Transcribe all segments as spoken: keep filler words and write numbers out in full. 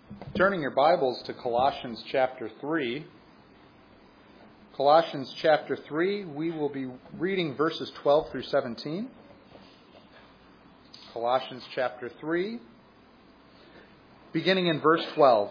Turning your Bibles to Colossians chapter three. Colossians chapter three, we will be reading verses twelve through seventeen. Colossians chapter three, beginning in verse twelve.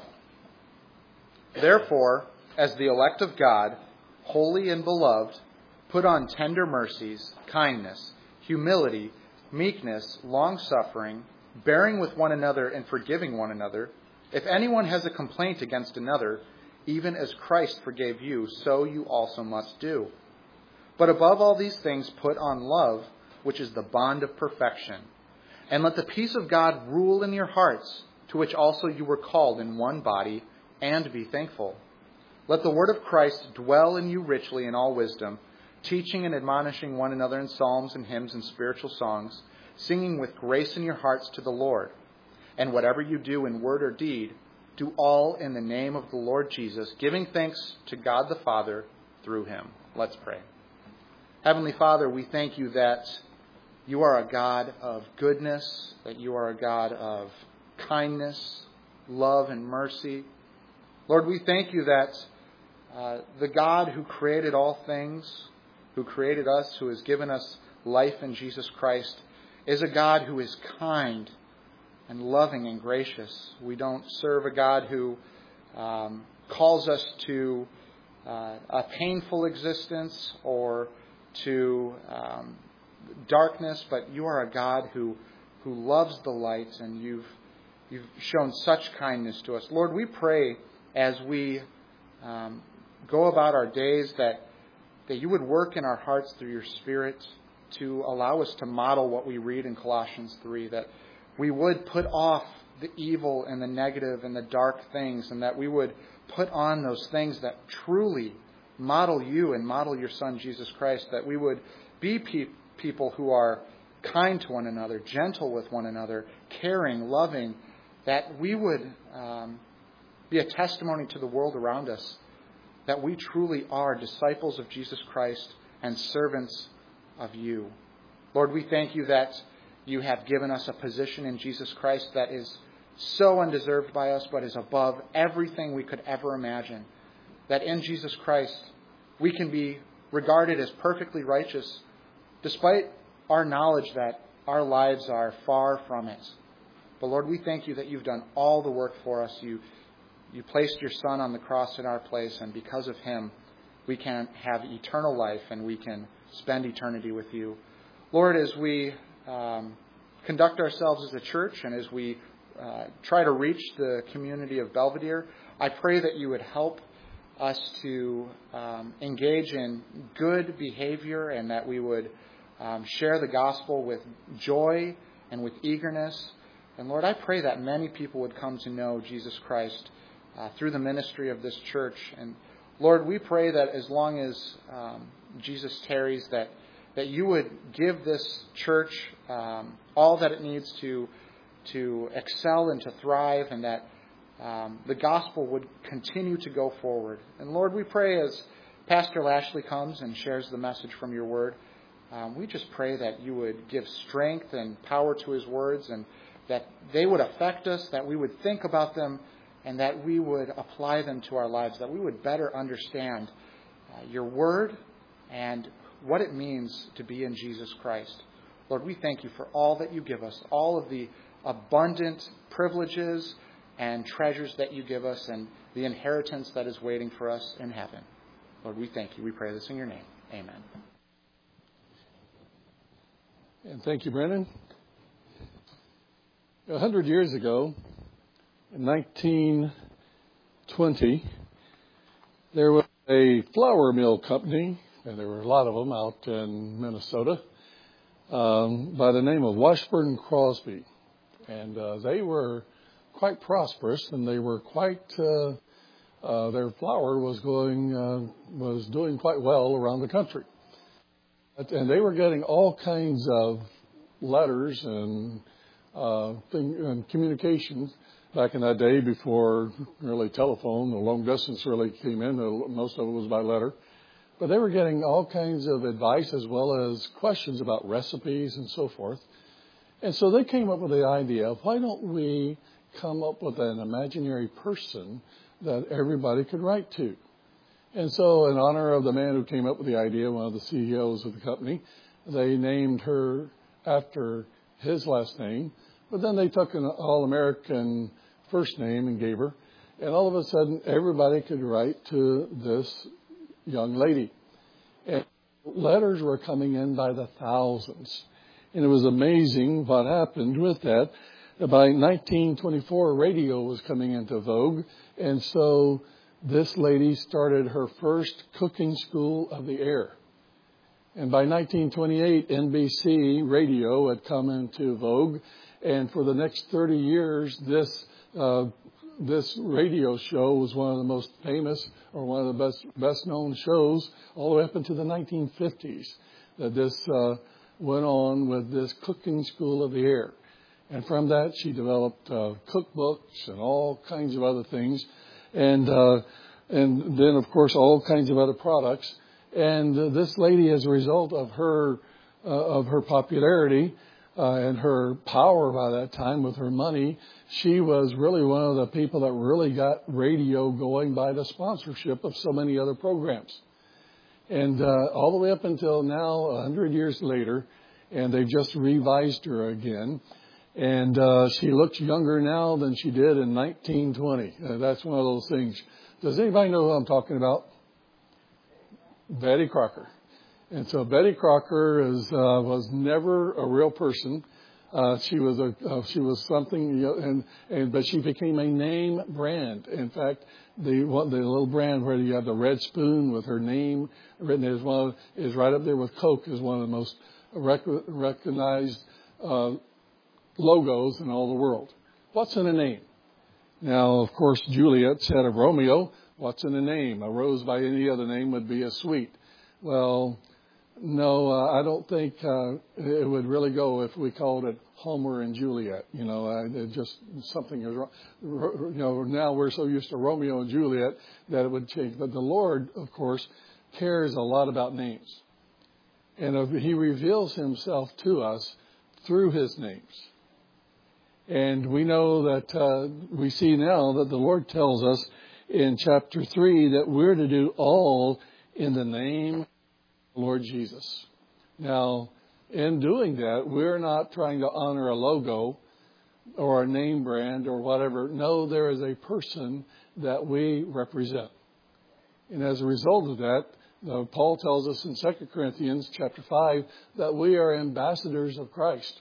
Therefore, as the elect of God, holy and beloved, put on tender mercies, kindness, humility, meekness, long-suffering, bearing with one another and forgiving one another. If anyone has a complaint against another, even as Christ forgave you, so you also must do. But above all these things, put on love, which is the bond of perfection. And let the peace of God rule in your hearts, to which also you were called in one body, and be thankful. Let the word of Christ dwell in you richly in all wisdom, teaching and admonishing one another in psalms and hymns and spiritual songs, singing with grace in your hearts to the Lord. And whatever you do in word or deed, do all in the name of the Lord Jesus, giving thanks to God the Father through him. Let's pray. Heavenly Father, we thank you that you are a God of goodness, that you are a God of kindness, love, and mercy. Lord, we thank you that uh, the God who created all things, who created us, who has given us life in Jesus Christ, is a God who is kind and loving and gracious. We don't serve a God who um, calls us to uh, a painful existence or to um, darkness, but you are a God who who loves the light, and you've you've shown such kindness to us. Lord, we pray as we um, go about our days that that you would work in our hearts through your Spirit to allow us to model what we read in Colossians three, that we would put off the evil and the negative and the dark things, and that we would put on those things that truly model you and model your Son, Jesus Christ, that we would be pe- people who are kind to one another, gentle with one another, caring, loving, that we would um, be a testimony to the world around us, that we truly are disciples of Jesus Christ and servants of you. Lord, we thank you that you have given us a position in Jesus Christ that is so undeserved by us, but is above everything we could ever imagine. That in Jesus Christ, we can be regarded as perfectly righteous, despite our knowledge that our lives are far from it. But Lord, we thank you that you've done all the work for us. You, you placed your Son on the cross in our place, and because of him, we can have eternal life and we can spend eternity with you. Lord, as we Um, conduct ourselves as a church and as we uh, try to reach the community of Belvedere, I pray that you would help us to um, engage in good behavior, and that we would um, share the gospel with joy and with eagerness. And Lord, I pray that many people would come to know Jesus Christ uh, through the ministry of this church. And Lord, we pray that as long as um, Jesus tarries, that that you would give this church um, all that it needs to to excel and to thrive, and that um, the gospel would continue to go forward. And Lord, we pray as Pastor Lashley comes and shares the message from your word, um, we just pray that you would give strength and power to his words, and that they would affect us, that we would think about them, and that we would apply them to our lives, that we would better understand uh, your word and what it means to be in Jesus Christ. Lord, we thank you for all that you give us, all of the abundant privileges and treasures that you give us, and the inheritance that is waiting for us in heaven. Lord, we thank you. We pray this in your name. Amen. And thank you, Brennan. A hundred years ago, in nineteen twenty, there was a flour mill company, and there were a lot of them out in Minnesota, um, by the name of Washburn Crosby. And uh, they were quite prosperous, and they were quite, uh, uh, their flour was going, uh, was doing quite well around the country. And they were getting all kinds of letters and, uh, thing, and communications back in that day before really telephone, the long distance really came in. Most of it was by letter. But they were getting all kinds of advice as well as questions about recipes and so forth. And so they came up with the idea of why don't we come up with an imaginary person that everybody could write to. And so in honor of the man who came up with the idea, one of the C E Os of the company, they named her after his last name. But then they took an all-American first name and gave her. And all of a sudden, everybody could write to this young lady. And letters were coming in by the thousands. And it was amazing what happened with that. By nineteen twenty-four, radio was coming into vogue. And so this lady started her first cooking school of the air. And by nineteen twenty-eight, N B C radio had come into vogue. And for the next thirty years, this uh, this radio show was one of the most famous or one of the best best known shows all the way up into the nineteen fifties. That this uh, went on with this cooking school of the air. And from that, she developed uh, cookbooks and all kinds of other things. And uh, and then, of course, all kinds of other products. And uh, this lady, as a result of her uh, of her popularity uh, and her power by that time with her money, she was really one of the people that really got radio going by the sponsorship of so many other programs. And uh, all the way up until now, a hundred years later, and they've just revised her again. And uh, she looks younger now than she did in nineteen twenty. Uh, that's one of those things. Does anybody know who I'm talking about? Betty Crocker. And so Betty Crocker is uh, was never a real person. Uh, she was a uh, she was something, you know, and and but she became a name brand. In fact, the one, the little brand where you have the red spoon with her name written is one of, is right up there with Coke, is one of the most rec- recognized uh, logos in all the world. What's in a name? Now, of course, Juliet said of Romeo, what's in a name? A rose by any other name would be a sweet. Well, no, uh, I don't think uh, it would really go if we called it Homer and Juliet. You know, uh, it just something is wrong. You know, now we're so used to Romeo and Juliet that it would change. But the Lord, of course, cares a lot about names. And uh, He reveals Himself to us through His names. And we know that uh, we see now that the Lord tells us in chapter three that we're to do all in the name of the Lord Jesus. Now, in doing that, we're not trying to honor a logo or a name brand or whatever. No, there is a person that we represent. And as a result of that, uh, Paul tells us in Second Corinthians chapter five that we are ambassadors of Christ.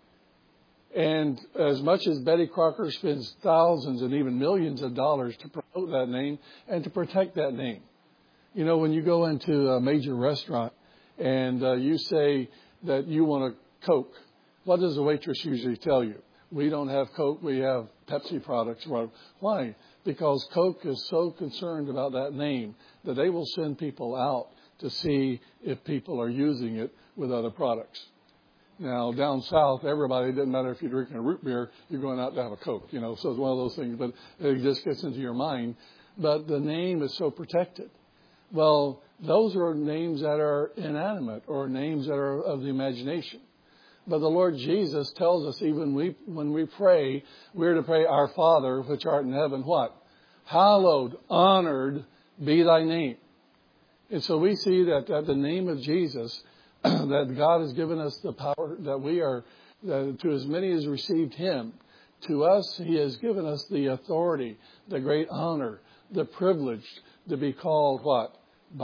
And as much as Betty Crocker spends thousands and even millions of dollars to promote that name and to protect that name. You know, when you go into a major restaurant and uh, you say that you want a Coke, what does the waitress usually tell you? We don't have Coke, we have Pepsi products. Why? Because Coke is so concerned about that name that they will send people out to see if people are using it with other products. Now, down south, everybody, it doesn't matter if you're drinking a root beer, you're going out to have a Coke, you know, so it's one of those things, but it just gets into your mind. But the name is so protected. Well, those are names that are inanimate or names that are of the imagination. But the Lord Jesus tells us even we, when we pray, we're to pray, Our Father, which art in heaven, what? Hallowed, honored be thy name. And so we see that at the name of Jesus, that God has given us the power that we are, that to as many as received Him, to us He has given us the authority, the great honor, the privilege to be called what?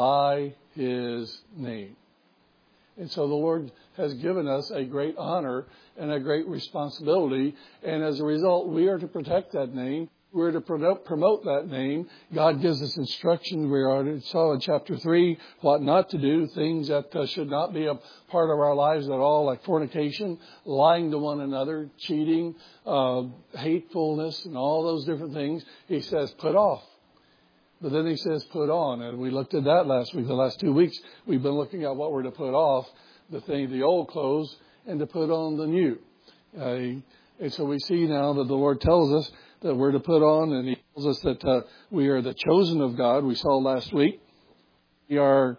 By His name. And so the Lord has given us a great honor and a great responsibility. And as a result, we are to protect that name. We're to promote that name. God gives us instructions. We already saw in chapter three what not to do, things that uh, should not be a part of our lives at all, like fornication, lying to one another, cheating, uh, hatefulness, and all those different things. He says, put off. But then he says, put on. And we looked at that last week. The last two weeks, we've been looking at what we're to put off, the thing, the old clothes, and to put on the new. Uh, and so we see now that the Lord tells us that we're to put on, and He tells us that uh, we are the chosen of God. We saw last week. We are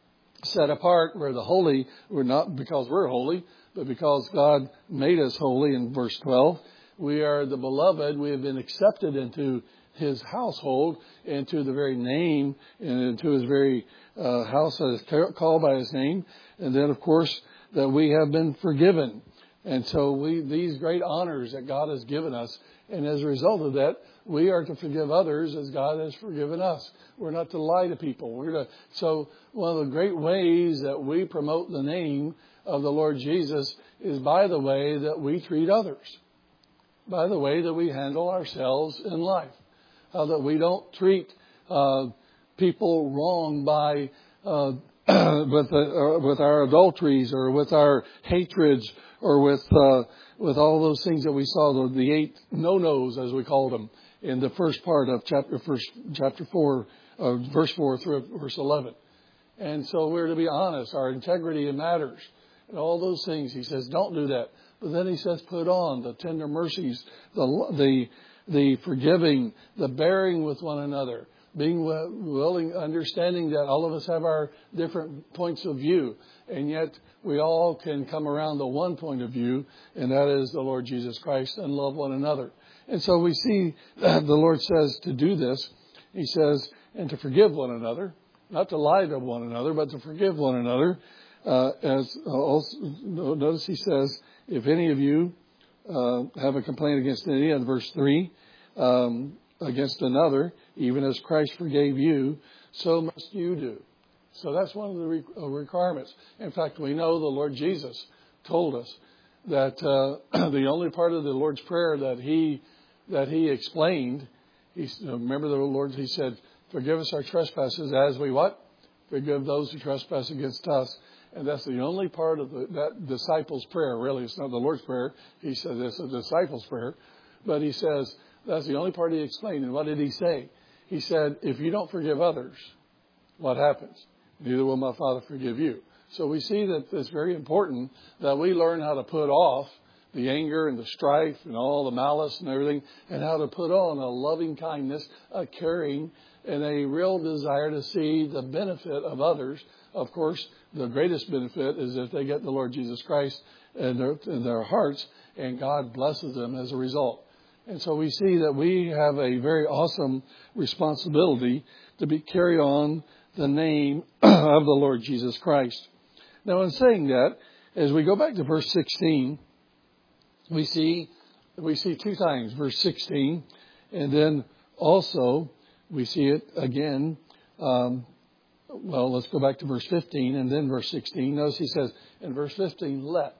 set apart. We're the holy. We're not because we're holy, but because God made us holy in verse twelve. We are the beloved. We have been accepted into his household, into the very name, and into his very uh, house that is called by his name. And then, of course, that we have been forgiven. And so we these great honors that God has given us. And as a result of that, we are to forgive others as God has forgiven us. We're not to lie to people. We're to, so one of the great ways that we promote the name of the Lord Jesus is by the way that we treat others, by the way that we handle ourselves in life, how that we don't treat uh, people wrong by uh, with uh, with our adulteries or with our hatreds or with uh, with all those things that we saw, the, the eight no-nos as we called them in the first part of chapter first chapter four, uh, verse four through verse eleven. And so we're to be honest. Our integrity matters. And all those things, he says, don't do that. But then he says, put on the tender mercies, the the the forgiving, the bearing with one another, being willing, understanding that all of us have our different points of view, and yet we all can come around the one point of view, and that is the Lord Jesus Christ, and love one another. And so we see that the Lord says to do this. He says, and to forgive one another, not to lie to one another, but to forgive one another. Uh, as also, notice he says, if any of you uh, have a complaint against any, in verse three, um, against another, even as Christ forgave you, so must you do. So that's one of the re- requirements. In fact, we know the Lord Jesus told us that uh, the only part of the Lord's Prayer that he that he explained, he, remember the Lord, he said, forgive us our trespasses as we what? Forgive those who trespass against us. And that's the only part of the, that disciples' prayer. Really, it's not the Lord's Prayer. He said it's a disciples' prayer. But he says that's the only part he explained. And what did he say? He said, if you don't forgive others, what happens? Neither will my Father forgive you. So we see that it's very important that we learn how to put off the anger and the strife and all the malice and everything, and how to put on a loving kindness, a caring, and a real desire to see the benefit of others. Of course, the greatest benefit is if they get the Lord Jesus Christ in their, in their hearts, and God blesses them as a result. And so we see that we have a very awesome responsibility to be carry on the name of the Lord Jesus Christ. Now, in saying that, as we go back to verse sixteen, we see we see two times, verse sixteen, and then also we see it again. Um, well, let's go back to verse fifteen and then verse sixteen. Notice he says in verse fifteen, let.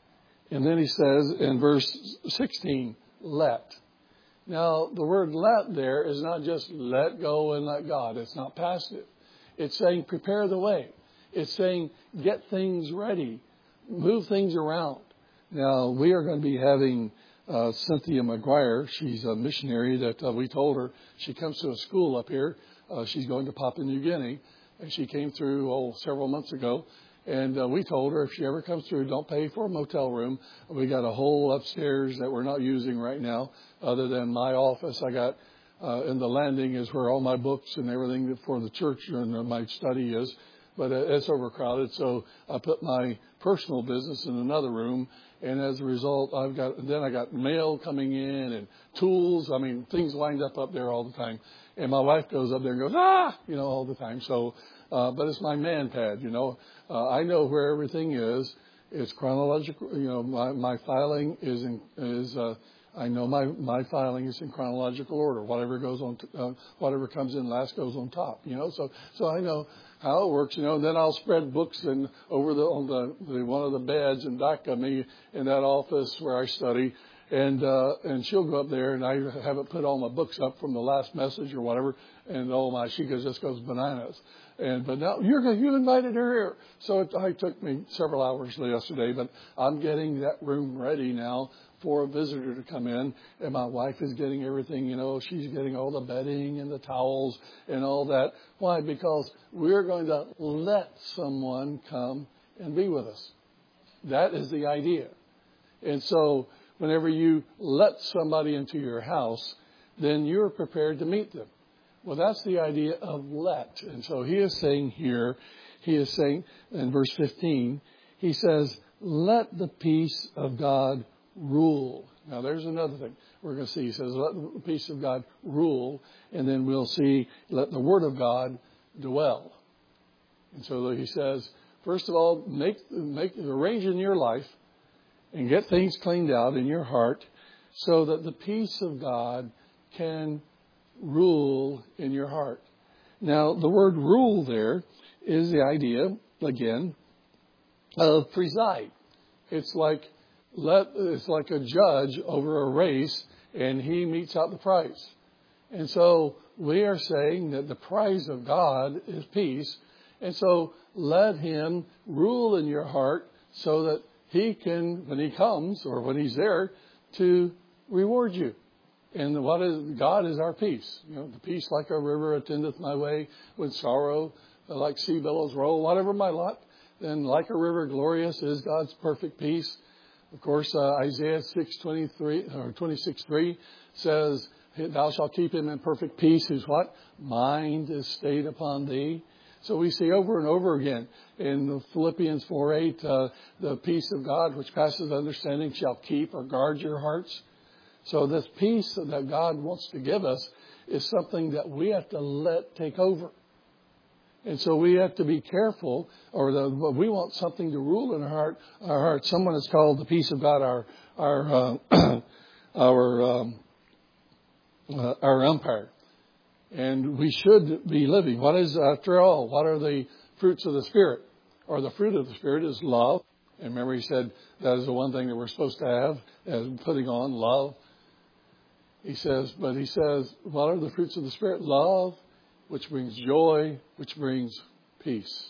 And then he says in verse sixteen, let. Now, the word let there is not just let go and let God. It's not passive. It's saying prepare the way. It's saying get things ready. Move things around. Now, we are going to be having uh, Cynthia McGuire. She's a missionary that uh, we told her. She comes to a school up here. Uh, she's going to Papua New Guinea. And she came through oh, several months ago. And uh, we told her if she ever comes through, don't pay for a motel room. We got a whole upstairs that we're not using right now, other than my office. I got uh, in the landing is where all my books and everything for the church and uh, my study is. But uh, it's overcrowded, so I put my personal business in another room. And as a result, I've got then I got mail coming in and tools. I mean, things lined up up there all the time. And my wife goes up there and goes, ah, you know, all the time. So, uh, but it's my man pad, you know. Uh, I know where everything is. It's chronological. You know, my, my filing is in, is. Uh, I know my, my filing is in chronological order. Whatever goes on, t- uh, whatever comes in last goes on top. You know, so so I know how it works. You know, and then I'll spread books and over the on the, the one of the beds in back of me in that office where I study. And uh, and she'll go up there, and I haven't put all my books up from the last message or whatever. And oh my, she goes, just goes bananas. And but now you're you invited her here, so it, it took me several hours yesterday. But I'm getting that room ready now for a visitor to come in, and my wife is getting everything. You know, she's getting all the bedding and the towels and all that. Why? Because we're going to let someone come and be with us. That is the idea. And so whenever you let somebody into your house, then you're prepared to meet them. Well, that's the idea of let. And so he is saying here, he is saying in verse fifteen, he says, let the peace of God rule. Now, there's another thing we're going to see. He says, let the peace of God rule, and then we'll see, let the word of God dwell. And so he says, first of all, make, make arrange in your life and get things cleaned out in your heart so that the peace of God can rule in your heart. Now, the word rule there is the idea, again, of preside. It's like let it's like a judge over a race, and he metes out the prize. And so we are saying that the prize of God is peace. And so let him rule in your heart so that he can, when he comes or when he's there, to reward you. And what is God is our peace. You know, the peace like a river attendeth my way with sorrow, like sea billows roll, whatever my lot. Then like a river glorious is God's perfect peace. Of course, uh, Isaiah six twenty-three or twenty-six three says, thou shalt keep him in perfect peace whose what? Mind is stayed upon thee. So we see over and over again in Philippians four eight, uh, the peace of God which passes understanding shall keep or guard your hearts. So this peace that God wants to give us is something that we have to let take over. And so we have to be careful, or the, we want something to rule in our heart. Our heart. Someone has called the peace of God our our uh, our um, uh, our umpire, and we should be living. What is, after all, what are the fruits of the Spirit? Or the fruit of the Spirit is love. And remember, he said that is the one thing that we're supposed to have, as putting on love. He says, but he says, what are the fruits of the Spirit? Love, which brings joy, which brings peace.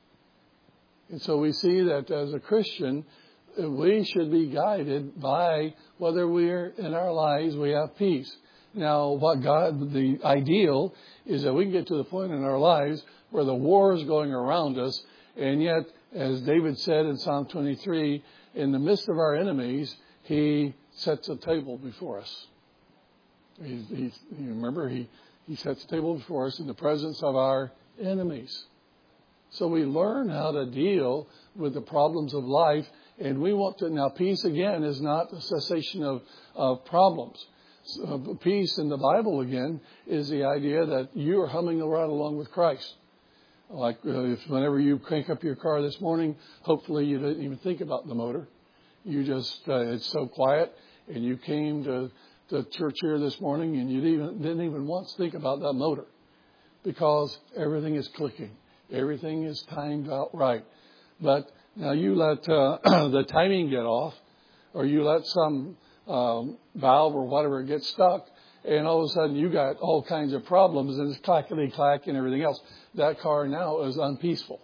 And so we see that as a Christian, we should be guided by whether we're in our lives we have peace. Now, what God, the ideal is that we can get to the point in our lives where the war is going around us, and yet, as David said in Psalm twenty-three, in the midst of our enemies, he sets a table before us. He, he, you remember, he, he sets a table before us in the presence of our enemies. So we learn how to deal with the problems of life, and we want to, now peace again is not a cessation of, of problems. So peace in the Bible again is the idea that you are humming right along with Christ. Like uh, if whenever you crank up your car this morning, hopefully you didn't even think about the motor. You just, uh, it's so quiet, and you came to to church here this morning, and you didn't, didn't even once think about that motor, because everything is clicking. Everything is timed out right. But now you let uh, the timing get off, or you let some um, valve or whatever get stuck, and all of a sudden you got all kinds of problems, and it's clackety-clack and everything else. That car now is unpeaceful.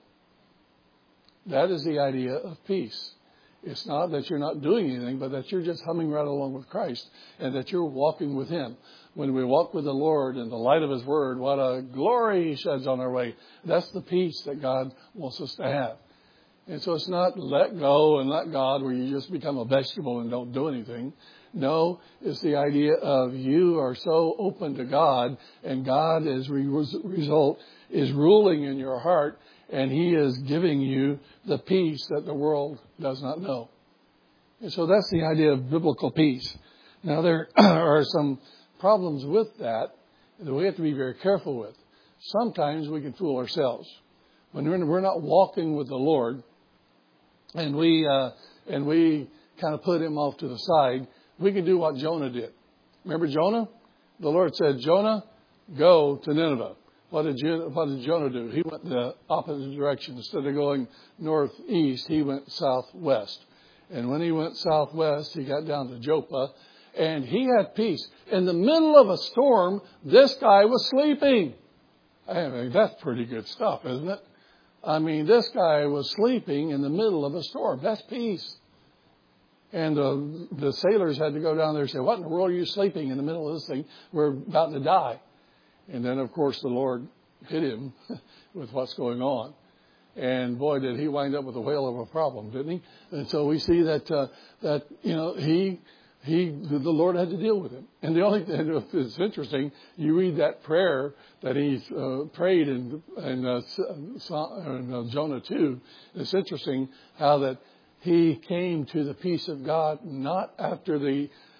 That is the idea of peace. It's not that you're not doing anything, but that you're just humming right along with Christ, and that you're walking with him. When we walk with the Lord in the light of his word, what a glory he sheds on our way. That's the peace that God wants us to have. And so it's not let go and let God where you just become a vegetable and don't do anything. No, it's the idea of you are so open to God, and God as a result is ruling in your heart, and he is giving you the peace that the world does not know. And so that's the idea of biblical peace. Now, there are some problems with that that we have to be very careful with. Sometimes we can fool ourselves. When we're not walking with the Lord, and we uh, and we kind of put him off to the side, we can do what Jonah did. Remember Jonah? The Lord said, Jonah, go to Nineveh. What did, you, what did Jonah do? He went the opposite direction. Instead of going northeast, he went southwest. And when he went southwest, he got down to Joppa, and he had peace. In the middle of a storm, this guy was sleeping. I mean, that's pretty good stuff, isn't it? I mean, this guy was sleeping in the middle of a storm. That's peace. And the, the sailors had to go down there and say, what in the world are you sleeping in the middle of this thing? We're about to die. And then, of course, the Lord hit him with what's going on. And boy, did he wind up with a whale of a problem, didn't he? And so we see that, uh, that you know, he, he, the Lord had to deal with him. And the only thing that's interesting, you read that prayer that he uh, prayed in, in, uh, in uh, Jonah two. It's interesting how that he came to the peace of God not after the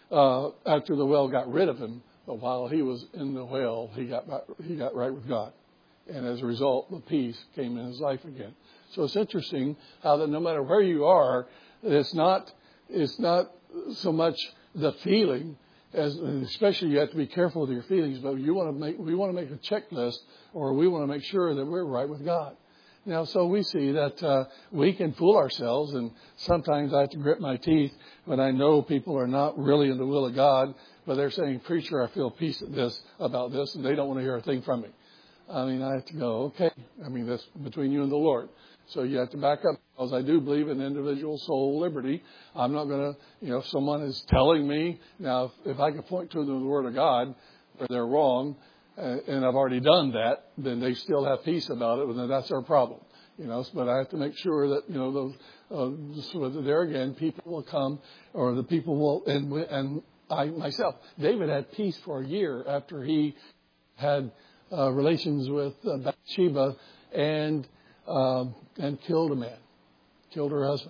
uh, after the well got rid of him. But while he was in the well, he got he got right with God. And as a result, the peace came in his life again. So it's interesting how that no matter where you are, it's not it's not so much the feeling, as especially you have to be careful with your feelings, but you want to make we want to make a checklist, or we want to make sure that we're right with God. Now, so we see that uh, we can fool ourselves, and sometimes I have to grit my teeth when I know people are not really in the will of God, but they're saying, "Preacher, I feel peace at this about this," and they don't want to hear a thing from me. I mean, I have to go, okay. I mean, that's between you and the Lord. So you have to back up, because I do believe in individual soul liberty. I'm not going to, you know, if someone is telling me, now, if, if I can point to them the Word of God, where they're wrong, uh, and I've already done that, then they still have peace about it, and then that's our problem. You know, but I have to make sure that, you know, those, uh, so that there again, people will come, or the people will, and, and I myself, David had peace for a year after he had uh, relations with uh, Bathsheba and Um, and killed a man, killed her husband.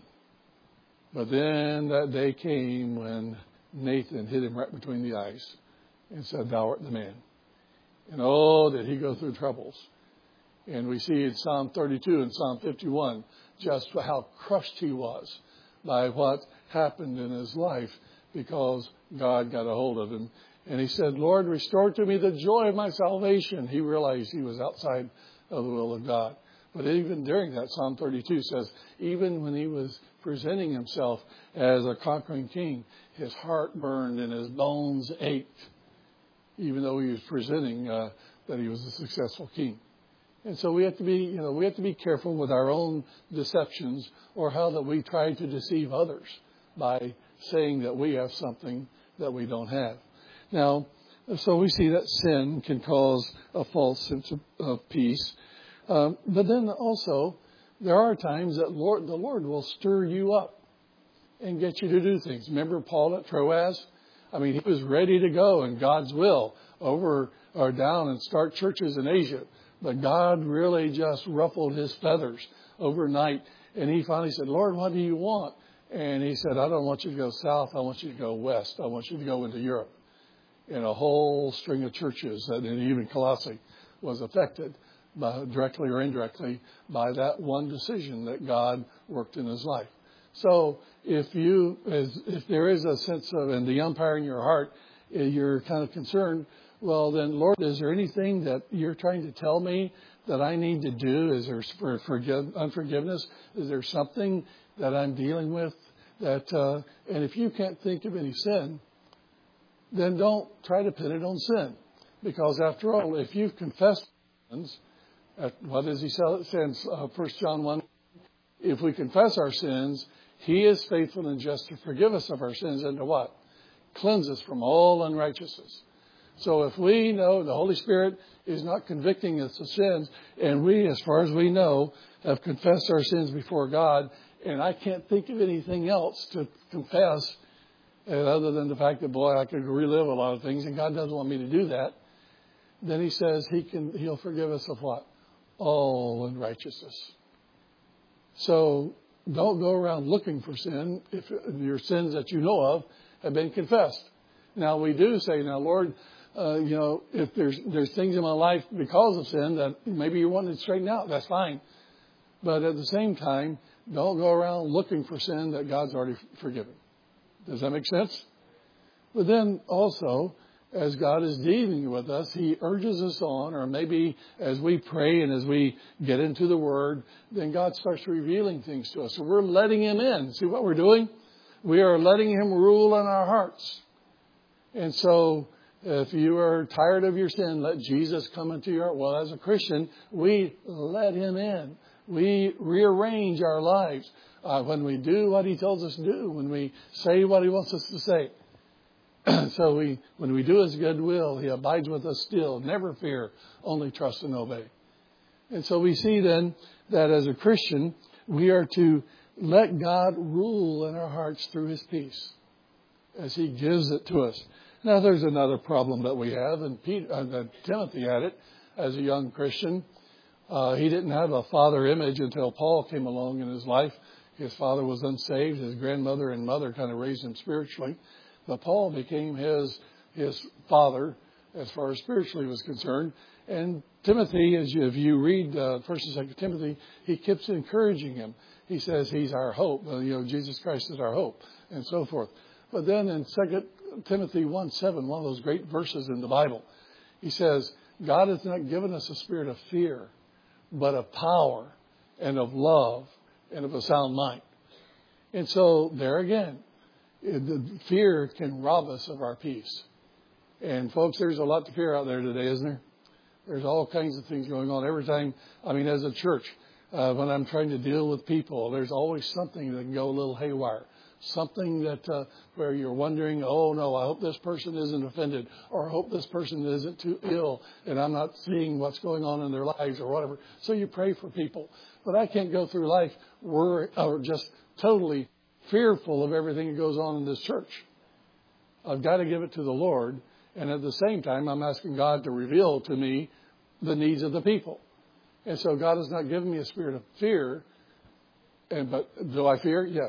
But then that day came when Nathan hit him right between the eyes and said, "Thou art the man." And oh, did he go through troubles. And we see in Psalm thirty-two and Psalm fifty-one just how crushed he was by what happened in his life, because God got a hold of him. And he said, "Lord, restore to me the joy of my salvation." He realized he was outside of the will of God. But even during that, Psalm thirty-two says, even when he was presenting himself as a conquering king, his heart burned and his bones ached, even though he was presenting uh, that he was a successful king. And so we have to be, you know, we have to be careful with our own deceptions, or how that we try to deceive others by saying that we have something that we don't have. Now, so we see that sin can cause a false sense of, of peace. Um, but then also, there are times that Lord, the Lord will stir you up and get you to do things. Remember Paul at Troas? I mean, he was ready to go in God's will over or down and start churches in Asia. But God really just ruffled his feathers overnight. And he finally said, "Lord, what do you want?" And he said, "I don't want you to go south. I want you to go west. I want you to go into Europe." And a whole string of churches, and even Colossae, was affected by, directly or indirectly, by that one decision that God worked in his life. So if you, as, if there is a sense of, and the umpire in your heart, you're kind of concerned, well then, Lord, is there anything that you're trying to tell me that I need to do? Is there for forgive, unforgiveness? Is there something that I'm dealing with that, uh, and if you can't think of any sin, then don't try to pin it on sin. Because after all, if you've confessed sins, what does he say in uh, First John one? If we confess our sins, he is faithful and just to forgive us of our sins and to what? Cleanse us from all unrighteousness. So if we know the Holy Spirit is not convicting us of sins, and we, as far as we know, have confessed our sins before God, and I can't think of anything else to confess other than the fact that, boy, I could relive a lot of things, and God doesn't want me to do that, then he says he can, he'll forgive us of what? All unrighteousness. So don't go around looking for sin if your sins that you know of have been confessed. Now we do say, now Lord, uh, you know, if there's there's things in my life because of sin that maybe you want to straighten out, that's fine. But at the same time, don't go around looking for sin that God's already forgiven. Does that make sense? But then also, as God is dealing with us, he urges us on, or maybe as we pray and as we get into the Word, then God starts revealing things to us. So we're letting him in. See what we're doing? We are letting him rule in our hearts. And so if you are tired of your sin, let Jesus come into your heart. Well, as a Christian, we let him in. We rearrange our lives uh, when we do what he tells us to do, when we say what he wants us to say. So we, when we do his good will, he abides with us still. Never fear, only trust and obey. And so we see then that as a Christian, we are to let God rule in our hearts through his peace as he gives it to us. Now there's another problem that we have, and Peter, uh, Timothy had it as a young Christian. Uh, he didn't have a father image until Paul came along in his life. His father was unsaved. His grandmother and mother kind of raised him spiritually. But Paul became his his father as far as spiritually was concerned. And Timothy, as you, if you read uh, First and Second Timothy, he keeps encouraging him. He says he's our hope. Well, you know, Jesus Christ is our hope, and so forth. But then in Second Timothy one seven, one of those great verses in the Bible, he says, God has not given us a spirit of fear, but of power and of love and of a sound mind. And so there again, the fear can rob us of our peace. And folks, there's a lot to fear out there today, isn't there? There's all kinds of things going on. Every time, I mean, as a church, uh, when I'm trying to deal with people, there's always something that can go a little haywire. Something that uh, where you're wondering, oh, no, I hope this person isn't offended, or I hope this person isn't too ill, and I'm not seeing what's going on in their lives or whatever. So you pray for people. But I can't go through life worry, or just totally fearful of everything that goes on in this church. I've got to give it to the Lord. And at the same time, I'm asking God to reveal to me the needs of the people. And so God has not given me a spirit of fear. And but do I fear? Yes.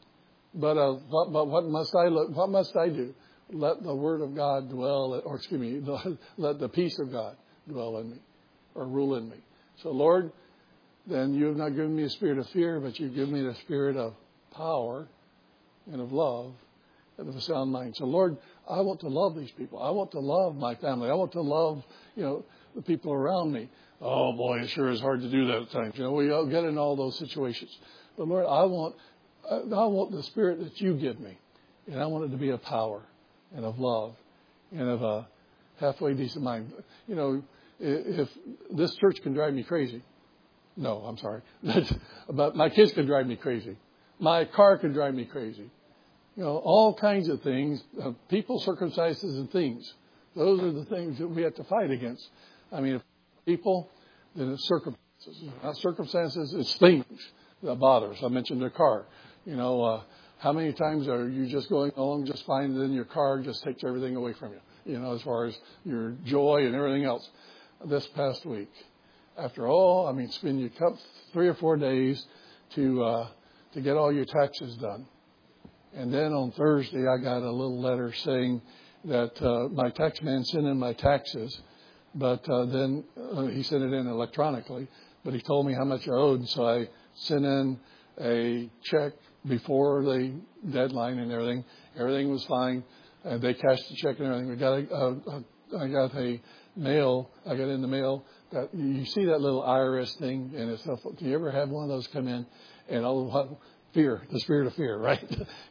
But uh, but, but what must I look? What must I do? Let the Word of God dwell, or excuse me, let the peace of God dwell in me, or rule in me. So Lord, then you have not given me a spirit of fear, but you've given me the spirit of power and of love and of a sound mind. So Lord, I want to love these people. I want to love my family. I want to love, you know, the people around me. Oh boy, it sure is hard to do that at times. You know, we all get in all those situations. But Lord, I want, I want the spirit that you give me, and I want it to be of power and of love and of a halfway decent mind. You know, if this church can drive me crazy, no, I'm sorry, but my kids can drive me crazy. My car can drive me crazy. You know, all kinds of things, uh, people, circumstances, and things. Those are the things that we have to fight against. I mean, if people, then it's circumstances. Not circumstances, it's things that bother us. I mentioned the car. You know, uh, how many times are you just going along just fine, and then your car just takes everything away from you, you know, as far as your joy and everything else. This past week, after all, I mean, it's been you come three or four days to uh, to get all your taxes done. And then on Thursday, I got a little letter saying that uh, my tax man sent in my taxes, but uh, then uh, he sent it in electronically, but he told me how much I owed, so I sent in a check before the deadline and everything. Everything was fine. Uh, they cashed the check and everything. We got a, a, a, I got a mail. I got in the mail. That, you see that little I R S thing, and it's, do you ever have one of those come in? And all fear, the spirit of fear, right?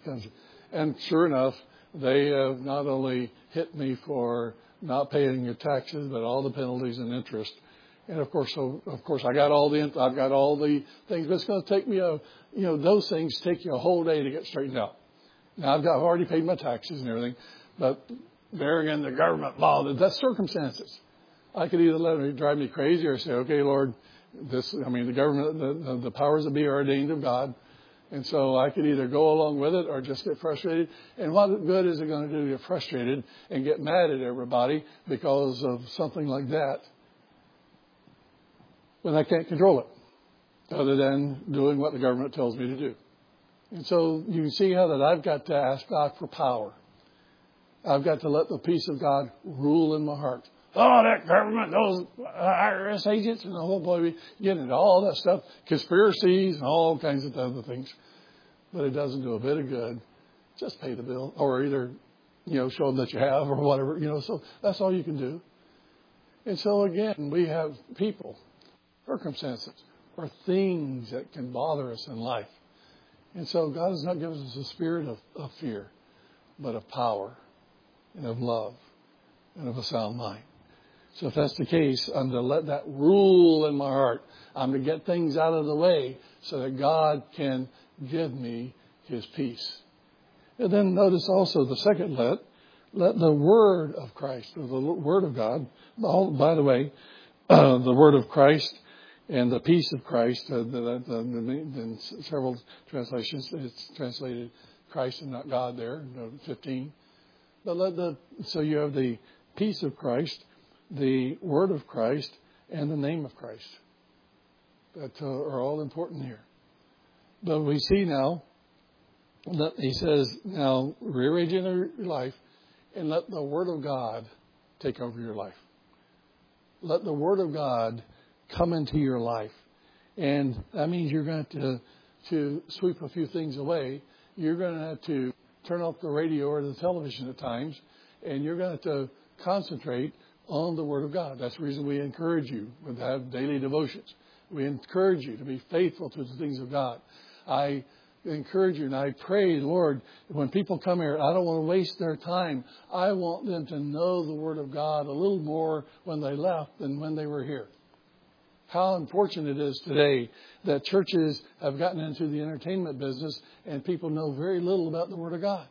And sure enough, they have not only hit me for not paying your taxes, but all the penalties and interest. And of course, so of course, I got all the, I've got all the things, but it's going to take me a, you know, those things take you a whole day to get straightened out. Now I've got, I've already paid my taxes and everything, but there again, the government law, that's circumstances. I could either let it drive me crazy or say, okay, Lord, this, I mean, the government, the, the, the powers that be are ordained of God. And so I could either go along with it or just get frustrated. And what good is it going to do to get frustrated and get mad at everybody because of something like that when I can't control it other than doing what the government tells me to do? And so you can see how that I've got to ask God for power. I've got to let the peace of God rule in my heart. Oh, that government, those I R S agents, and the whole boy, we get into all that stuff, conspiracies and all kinds of other things. But it doesn't do a bit of good. Just pay the bill, or either, you know, show them that you have, or whatever, you know. So that's all you can do. And so again, we have people, circumstances, or things that can bother us in life. And so God has not given us a spirit of, of fear, but of power and of love and of a sound mind. So if that's the case, I'm to let that rule in my heart. I'm to get things out of the way so that God can give me His peace. And then notice also the second let, let the Word of Christ, or the Word of God, all, by the way, uh, the Word of Christ and the peace of Christ, uh, the, the, the, in several translations, it's translated Christ and not God there, fifteen. But let the, so you have the peace of Christ, the Word of Christ, and the name of Christ that uh, are all important here. But we see now let, he says, now rearrange your life and let the Word of God take over your life. Let the Word of God come into your life. And that means you're going to have to, to sweep a few things away. You're going to have to turn off the radio or the television at times, and you're going to have to concentrate on the Word of God. That's the reason we encourage you to have daily devotions. We encourage you to be faithful to the things of God. I encourage you, and I pray, Lord, when people come here, I don't want to waste their time. I want them to know the Word of God a little more when they left than when they were here. How unfortunate it is today that churches have gotten into the entertainment business and people know very little about the Word of God.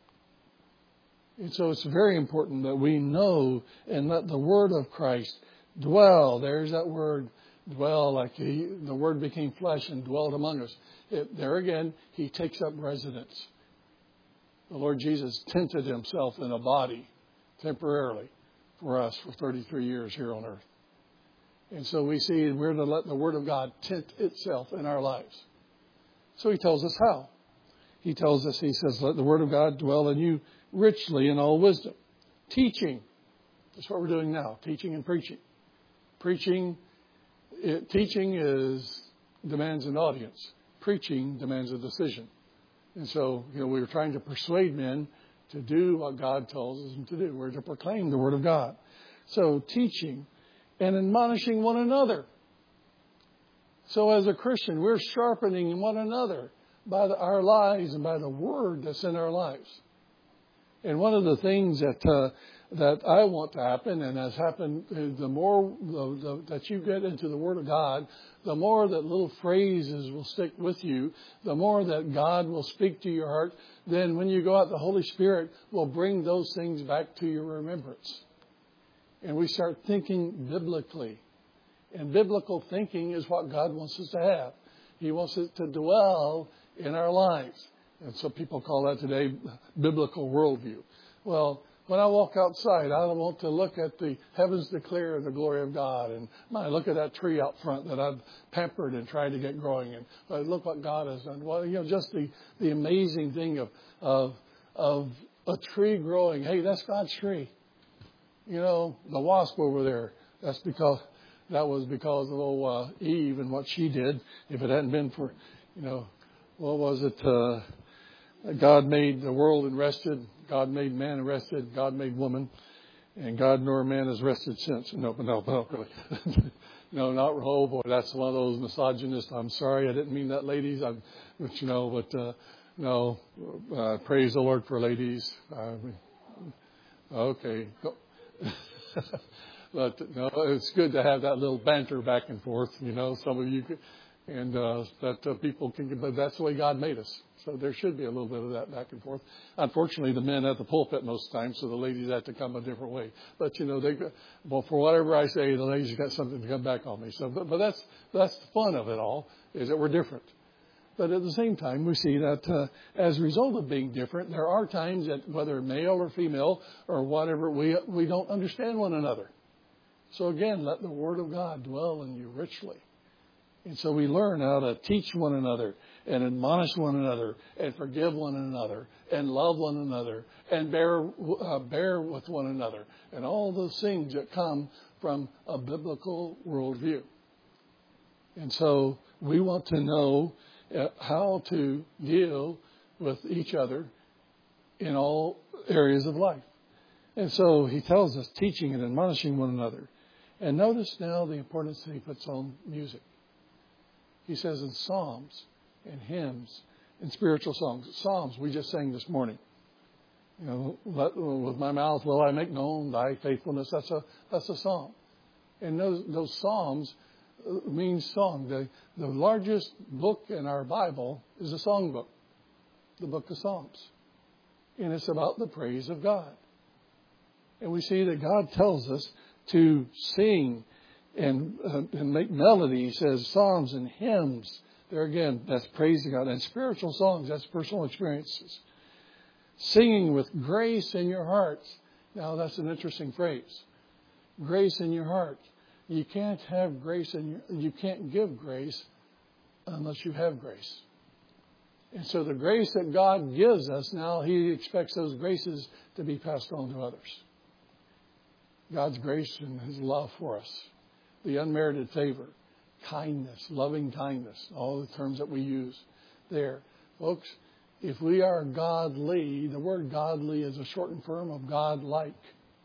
And so it's very important that we know and let the Word of Christ dwell. There's that word, dwell, like he, the Word became flesh and dwelled among us. It, there again, He takes up residence. The Lord Jesus tented Himself in a body temporarily for us for thirty-three years here on earth. And so we see we're to let the Word of God tent itself in our lives. So He tells us how. He tells us, He says, let the Word of God dwell in you richly in all wisdom. Teaching. That's what we're doing now, teaching and preaching. Preaching, it, teaching is demands an audience. Preaching demands a decision. And so, you know, we were trying to persuade men to do what God tells them to do. We're to proclaim the Word of God. So teaching and admonishing one another. So as a Christian, we're sharpening one another by the, our lives and by the Word that's in our lives. And one of the things that uh, that I want to happen, and has happened, is the more the, the, that you get into the Word of God, the more that little phrases will stick with you, the more that God will speak to your heart. Then when you go out, the Holy Spirit will bring those things back to your remembrance. And we start thinking biblically. And biblical thinking is what God wants us to have. He wants it to dwell in our lives. And so people call that today biblical worldview. Well, when I walk outside, I don't want to look at the heavens declare the glory of God. And I look at that tree out front that I've pampered and tried to get growing. And uh, look what God has done. Well, you know, just the, the amazing thing of, of, of a tree growing. Hey, that's God's tree. You know, the wasp over there, that's because, that was because of old uh, Eve and what she did. If it hadn't been for, you know, what was it? Uh, God made the world and rested. God made man and rested. God made woman. And God nor man has rested since. No, no, no, really. No, not, oh boy, that's one of those misogynists. I'm sorry, I didn't mean that, ladies. I'm, but, you know, but, uh, no, uh, praise the Lord for ladies. Uh, okay. But no, it's good to have that little banter back and forth. You know, some of you could, and uh, that uh, people can. But that's the way God made us. So there should be a little bit of that back and forth. Unfortunately, the men at the pulpit most times, so the ladies have to come a different way. But you know, they well for whatever I say, the ladies got something to come back on me. So, but, but that's that's the fun of it all, is that we're different. But at the same time, we see that uh, as a result of being different, there are times that whether male or female or whatever, we we don't understand one another. So again, let the Word of God dwell in you richly. And so we learn how to teach one another and admonish one another and forgive one another and love one another and bear uh, bear with one another and all those things that come from a biblical worldview. And so we want to know Uh, how to deal with each other in all areas of life. And so he tells us teaching and admonishing one another. And notice now the importance that he puts on music. He says in psalms and hymns and spiritual songs. Psalms we just sang this morning. You know, let, with my mouth will I make known thy faithfulness. That's a that's a psalm. And those those psalms means song. The, the largest book in our Bible is a songbook, the book of Psalms. And it's about the praise of God. And we see that God tells us to sing and, uh, and make melody. He says psalms and hymns. There again, that's praise to God. And spiritual songs, that's personal experiences. Singing with grace in your hearts. Now that's an interesting phrase. Grace in your heart. You can't have grace and you can't give grace unless you have grace. And so the grace that God gives us, now He expects those graces to be passed on to others. God's grace and His love for us. The unmerited favor. Kindness, loving kindness. All the terms that we use there. Folks, if we are godly, the word godly is a shortened form of God-like.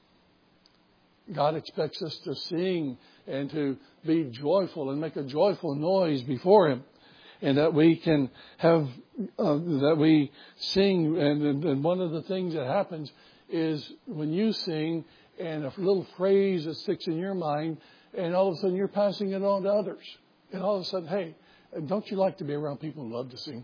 God expects us to sing and to be joyful and make a joyful noise before Him. And that we can have, uh, that we sing. And, and one of the things that happens is when you sing and a little phrase that sticks in your mind, and all of a sudden you're passing it on to others. And all of a sudden, hey, don't you like to be around people who love to sing?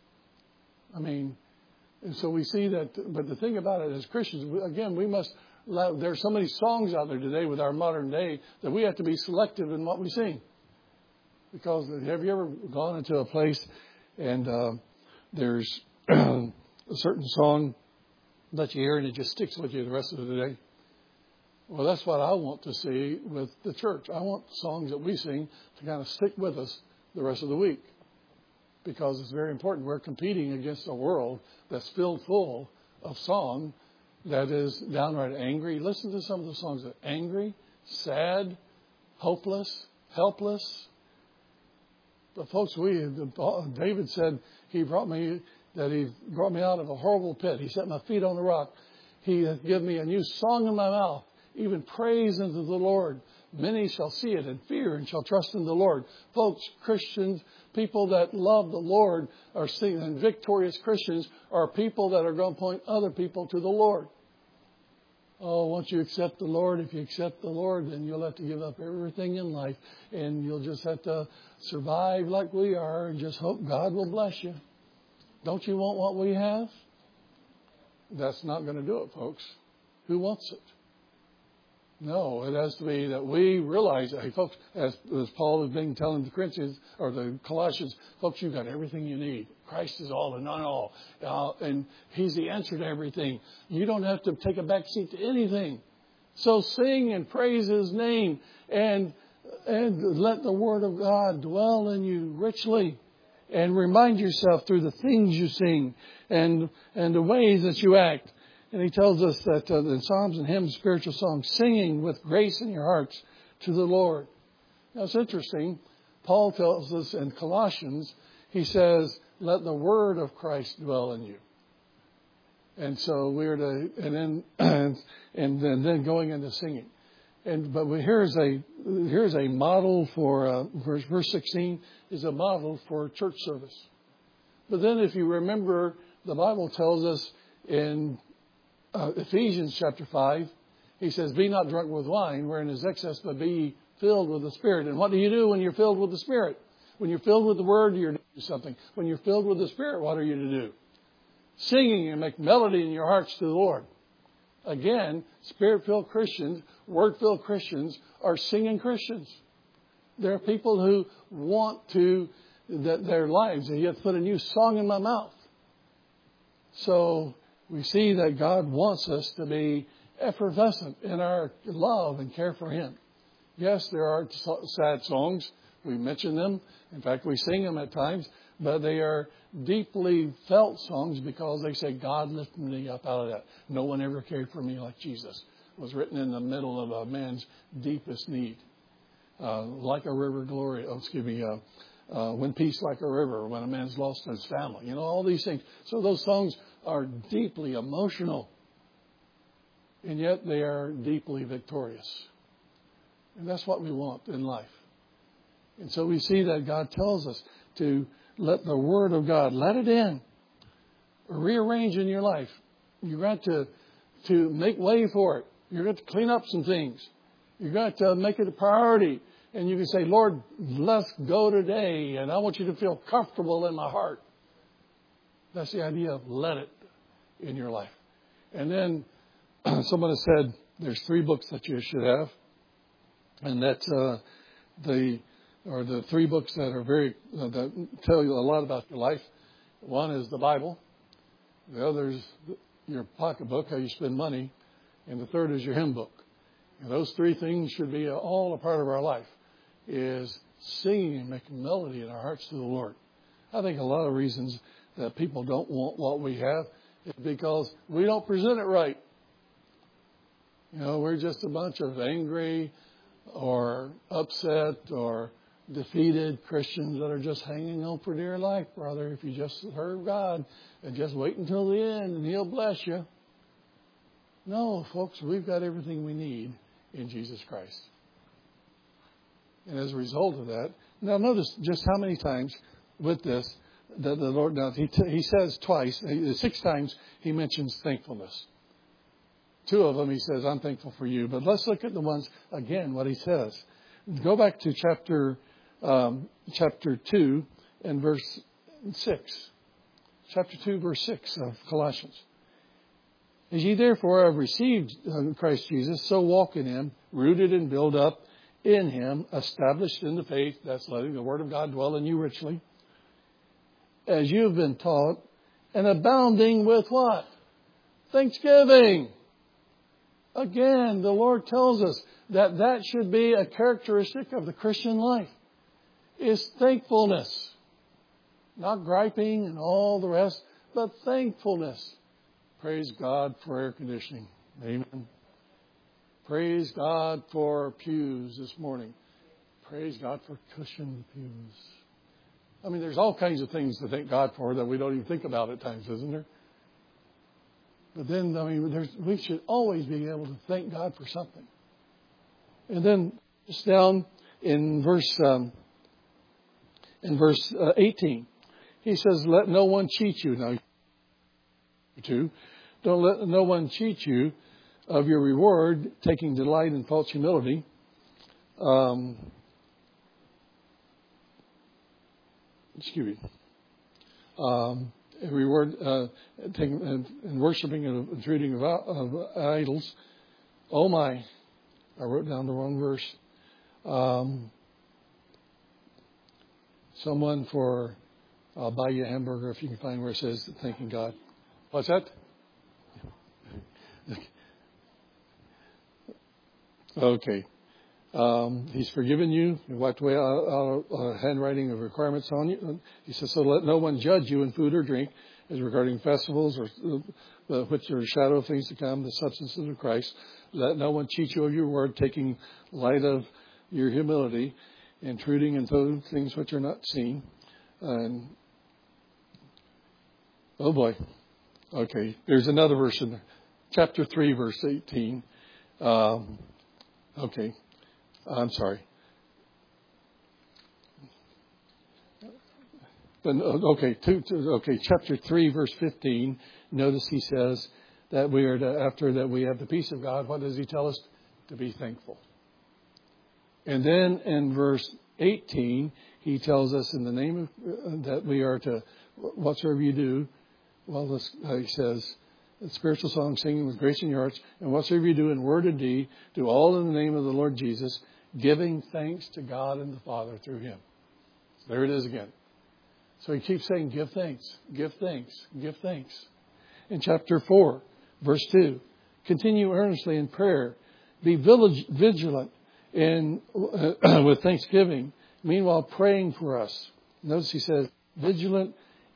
I mean, and so we see that. But the thing about it as Christians, again, we must, there's so many songs out there today with our modern day that we have to be selective in what we sing. Because have you ever gone into a place and uh, there's a certain song that you hear and it just sticks with you the rest of the day? Well, that's what I want to see with the church. I want songs that we sing to kind of stick with us the rest of the week. Because it's very important. We're competing against a world that's filled full of song that is downright angry. Listen to some of the songs that are angry, sad, hopeless, helpless. But folks, we David said he brought me that he brought me out of a horrible pit. He set my feet on the rock. He has given me a new song in my mouth, even praise unto the Lord. Many shall see it and fear and shall trust in the Lord. Folks, Christians, people that love the Lord are singing, and victorious Christians are people that are going to point other people to the Lord. Oh, once you accept the Lord, if you accept the Lord, then you'll have to give up everything in life. And you'll just have to survive like we are and just hope God will bless you. Don't you want what we have? That's not going to do it, folks. Who wants it? No, it has to be that we realize, hey, folks, as, as Paul has been telling the Corinthians or the Colossians, folks, you've got everything you need. Christ is all and not all. Uh, and He's the answer to everything. You don't have to take a back seat to anything. So sing and praise His name and, and let the Word of God dwell in you richly. And remind yourself through the things you sing and, and the ways that you act. And he tells us that uh, in Psalms and hymns, spiritual songs, singing with grace in your hearts to the Lord. Now, it's interesting. Paul tells us in Colossians, he says, let the word of Christ dwell in you. And so we're to, and then, and, and then, then going into singing. And, but here's a, here's a model for, uh, verse, verse sixteen is a model for church service. But then if you remember, the Bible tells us in Uh, Ephesians chapter five, he says, be not drunk with wine, wherein is excess, but be filled with the Spirit. And what do you do when you're filled with the Spirit? When you're filled with the Word, you're to do something. When you're filled with the Spirit, what are you to do? Singing and make melody in your hearts to the Lord. Again, Spirit-filled Christians, Word-filled Christians are singing Christians. There are people who want to, that their lives, you have to put a new song in my mouth. So we see that God wants us to be effervescent in our love and care for Him. Yes, there are sad songs. We mention them. In fact, we sing them at times. But they are deeply felt songs because they say, God lifted me up out of that. No one ever cared for me like Jesus. It was written in the middle of a man's deepest need. Uh, like a river glory. Oh, excuse me. Uh, uh, when peace like a river. When a man's lost his family. You know, all these things. So those songs are deeply emotional, and yet they are deeply victorious. And that's what we want in life. And so we see that God tells us to let the Word of God, let it in, rearrange in your life. You've got to, to make way for it. You've got to clean up some things. You've got to make it a priority. And you can say, Lord, let's go today, and I want you to feel comfortable in my heart. That's the idea of let it in your life. And then someone has said there's three books that you should have. And that's uh, the, or the three books that are very, uh, that tell you a lot about your life. One is the Bible. The other is your pocketbook, how you spend money. And the third is your hymn book. And those three things should be all a part of our life, is singing and making melody in our hearts to the Lord. I think a lot of reasons that people don't want what we have is because we don't present it right. You know, we're just a bunch of angry or upset or defeated Christians that are just hanging on for dear life, brother. If you just serve God and just wait until the end and He'll bless you. No, folks, we've got everything we need in Jesus Christ. And as a result of that, now notice just how many times with this that the Lord, now he, t- he says twice, six times he mentions thankfulness. Two of them he says, I'm thankful for you. But let's look at the ones, again, what he says. Go back to chapter um, chapter two and verse six. Chapter two, verse six of Colossians. As ye therefore have received Christ Jesus, so walk in Him, rooted and built up in Him, established in the faith. That's letting the Word of God dwell in you richly. As you have been taught, and abounding with what? Thanksgiving. Again, the Lord tells us that that should be a characteristic of the Christian life. Is thankfulness. Not griping and all the rest, but thankfulness. Praise God for air conditioning. Amen. Praise God for pews this morning. Praise God for cushioned pews. I mean, there's all kinds of things to thank God for that we don't even think about at times, isn't there? But then, I mean, there's, we should always be able to thank God for something. And then, just down in verse um, in verse uh, eighteen, he says, "Let no one cheat you." Now, two, don't let no one cheat you of your reward, taking delight in false humility. Um, excuse me. Um, a reward uh, taking and, and worshiping and entreating of, of idols. Oh my! I wrote down the wrong verse. Um, someone for I'll buy you a hamburger if you can find where it says thanking God. What's that? Okay. Um, he's forgiven you. He wiped away our, our handwriting of requirements on you. He says, so let no one judge you in food or drink as regarding festivals or uh, which are a shadow of things to come, the substances of Christ. Let no one cheat you of your word, taking light of your humility, intruding into things which are not seen. And oh boy. Okay. There's another verse in there. Chapter three, verse eighteen. Um, okay. I'm sorry. Okay, two, two, okay, chapter three, verse fifteen. Notice he says that we are to, after that we have the peace of God. What does he tell us? To be thankful. And then in verse eighteen, he tells us in the name of uh, that we are to whatsoever you do. Well, this, uh, he says, spiritual song singing with grace in your hearts, and whatsoever you do in word and deed, do all in the name of the Lord Jesus, giving thanks to God and the Father through Him. There it is again. So he keeps saying, give thanks, give thanks, give thanks. In chapter four, verse two, continue earnestly in prayer, be vigilant in uh, with thanksgiving, meanwhile praying for us. Notice he says, vigilant.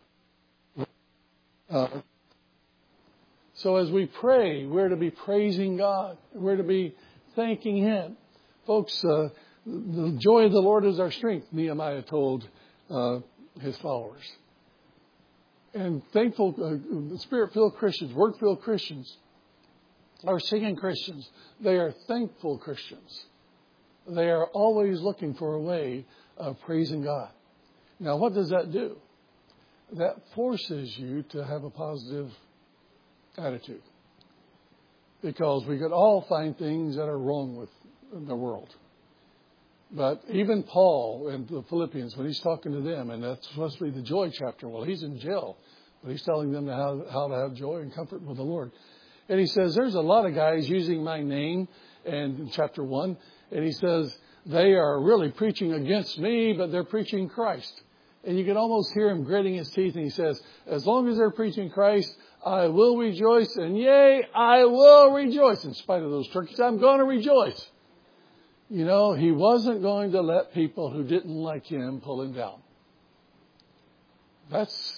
Uh, So as we pray, we're to be praising God. We're to be thanking Him. Folks, uh, the joy of the Lord is our strength, Nehemiah told uh, his followers. And thankful, uh, Spirit-filled Christians, Word-filled Christians, are singing Christians. They are thankful Christians. They are always looking for a way of praising God. Now, what does that do? That forces you to have a positive attitude. Because we could all find things that are wrong with the world. But even Paul in the Philippians, when he's talking to them, and that's supposed to be the joy chapter, well, he's in jail, but he's telling them how, how to have joy and comfort with the Lord. And he says, there's a lot of guys using my name, and in chapter one, and he says, they are really preaching against me, but they're preaching Christ. And you can almost hear him gritting his teeth, and he says, as long as they're preaching Christ, I will rejoice, and yea, I will rejoice. In spite of those turkeys, I'm going to rejoice. You know, he wasn't going to let people who didn't like him pull him down. That's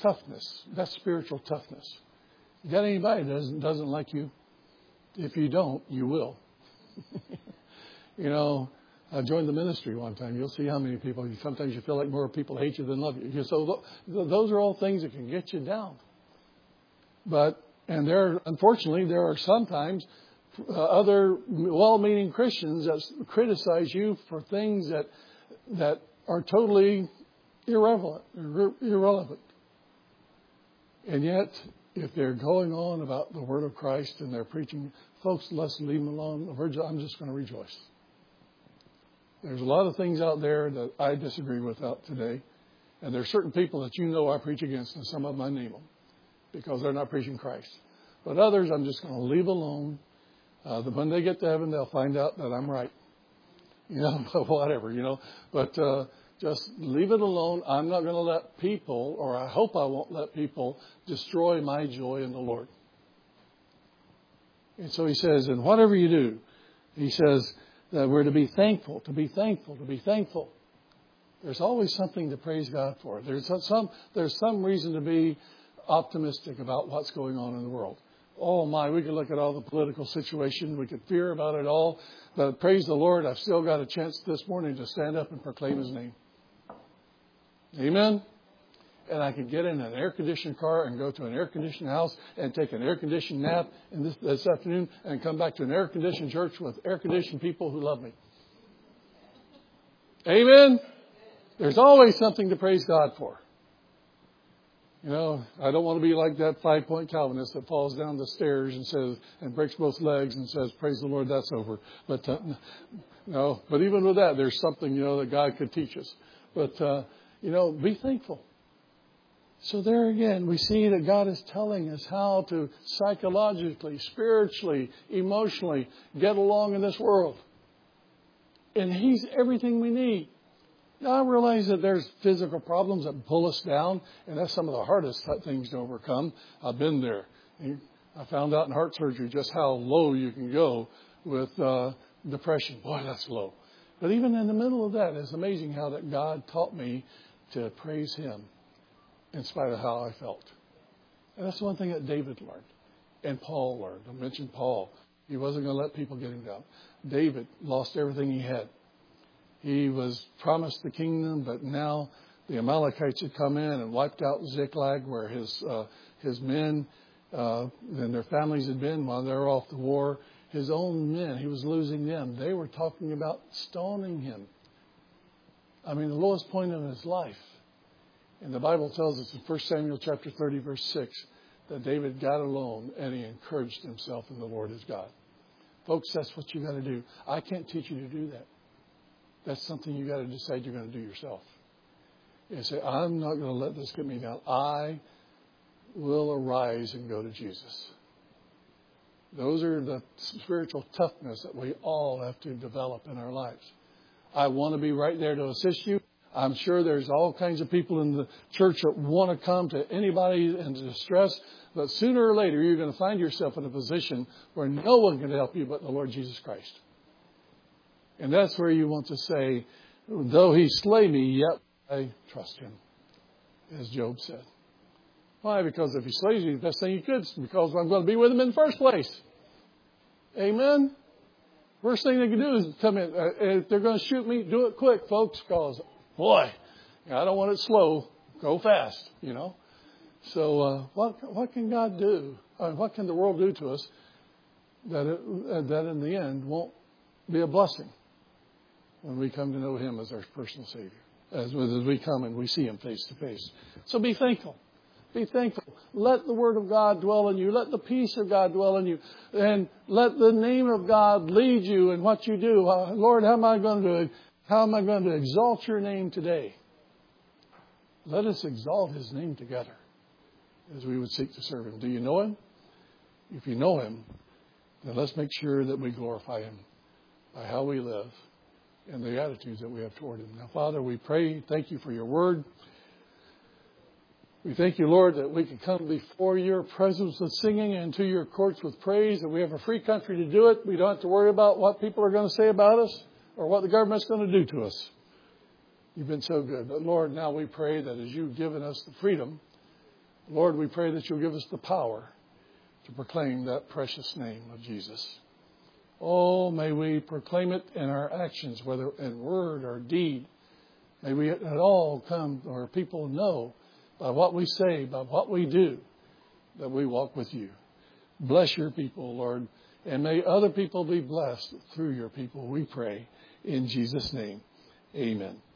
toughness. That's spiritual toughness. You got anybody that doesn't, doesn't like you? If you don't, you will. You know, I joined the ministry one time. You'll see how many people, sometimes you feel like more people hate you than love you. So those are all things that can get you down. But, and there, unfortunately, there are sometimes uh, other well-meaning Christians that criticize you for things that that are totally irrelevant, irrelevant. And yet, if they're going on about the Word of Christ and they're preaching, folks, let's leave them alone. I'm just going to rejoice. There's a lot of things out there that I disagree with out today. And there are certain people that you know I preach against, and some of them I name them because they're not preaching Christ. But others I'm just going to leave alone. Uh, when they get to heaven, they'll find out that I'm right. You know, whatever, you know. But uh, just leave it alone. I'm not going to let people, or I hope I won't let people, destroy my joy in the Lord. And so he says, and whatever you do, he says that we're to be thankful, to be thankful, to be thankful. There's always something to praise God for. There's some, there's some reason to be optimistic about what's going on in the world. Oh my, we could look at all the political situation. We could fear about it all. But praise the Lord, I've still got a chance this morning to stand up and proclaim His name. Amen? And I could get in an air-conditioned car and go to an air-conditioned house and take an air-conditioned nap in this, this afternoon and come back to an air-conditioned church with air-conditioned people who love me. Amen? There's always something to praise God for. You know, I don't want to be like that five-point Calvinist that falls down the stairs and says, and breaks both legs and says, praise the Lord, that's over. But, uh, no, but even with that, there's something, you know, that God could teach us. But, uh, you know, be thankful. So there again, we see that God is telling us how to psychologically, spiritually, emotionally get along in this world. And He's everything we need. Now, I realize that there's physical problems that pull us down, and that's some of the hardest things to overcome. I've been there. I found out in heart surgery just how low you can go with uh, depression. Boy, that's low. But even in the middle of that, it's amazing how that God taught me to praise Him in spite of how I felt. And that's one thing that David learned and Paul learned. I mentioned Paul. He wasn't going to let people get him down. David lost everything he had. He was promised the kingdom, but now the Amalekites had come in and wiped out Ziklag, where his uh, his men uh, and their families had been while they were off the war. His own men, he was losing them. They were talking about stoning him. I mean, the lowest point of his life. And the Bible tells us in First Samuel chapter thirty, verse six, that David got alone and he encouraged himself in the Lord his God. Folks, that's what you got to do. I can't teach you to do that. That's something you got to decide you're going to do yourself. You say, I'm not going to let this get me down. I will arise and go to Jesus. Those are the spiritual toughness that we all have to develop in our lives. I want to be right there to assist you. I'm sure there's all kinds of people in the church that want to come to anybody in distress. But sooner or later, you're going to find yourself in a position where no one can help you but the Lord Jesus Christ. And that's where you want to say, though He slay me, yet I trust Him, as Job said. Why? Because if He slays you, the best thing He could, because I'm going to be with Him in the first place. Amen? Worst thing they can do is come in. Uh, if they're going to shoot me, do it quick, folks, because, boy, I don't want it slow. Go fast, you know. So uh, what what can God do? Uh, what can the world do to us that it, uh, that in the end won't be a blessing when we come to know Him as our personal Savior, as, as we come and we see Him face to face. So be thankful. Be thankful. Let the Word of God dwell in you. Let the peace of God dwell in you. And let the name of God lead you in what you do. Uh, Lord, how am I going to how am I going to exalt your name today? Let us exalt His name together as we would seek to serve Him. Do you know Him? If you know Him, then let's make sure that we glorify Him by how we live and the attitudes that we have toward Him. Now, Father, we pray, thank you for your word. We thank you, Lord, that we can come before your presence with singing and to your courts with praise, that we have a free country to do it. We don't have to worry about what people are going to say about us or what the government's going to do to us. You've been so good. But, Lord, now we pray that as you've given us the freedom Lord, we pray that you'll give us the power to proclaim that precious name of Jesus. Oh, may we proclaim it in our actions, whether in word or deed. May we at all come, or people know by what we say, by what we do, that we walk with you. Bless your people, Lord, and may other people be blessed through your people, we pray. In Jesus' name, amen.